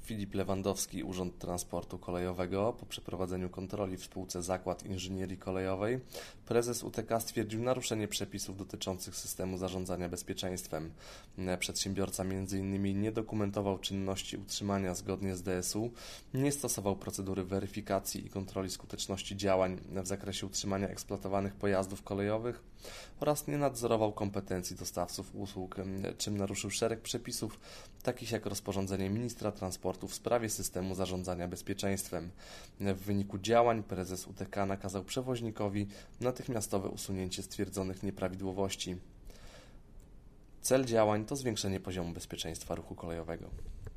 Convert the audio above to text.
Filip Lewandowski, Urząd Transportu Kolejowego. Po przeprowadzeniu kontroli w spółce Zakład Inżynierii Kolejowej prezes UTK stwierdził naruszenie przepisów dotyczących systemu zarządzania bezpieczeństwem. Przedsiębiorca m.in. nie dokumentował czynności utrzymania zgodnie z DSU, nie stosował procedury weryfikacji i kontroli skuteczności działań w zakresie utrzymania eksploatowanych pojazdów kolejowych oraz nie nadzorował kompetencji dostawców usług, czym naruszył szereg przepisów, takich jak rozporządzenie ministra transportu w sprawie systemu zarządzania bezpieczeństwem. W wyniku działań prezes UTK nakazał przewoźnikowi natychmiastowe usunięcie stwierdzonych nieprawidłowości. Cel działań to zwiększenie poziomu bezpieczeństwa ruchu kolejowego.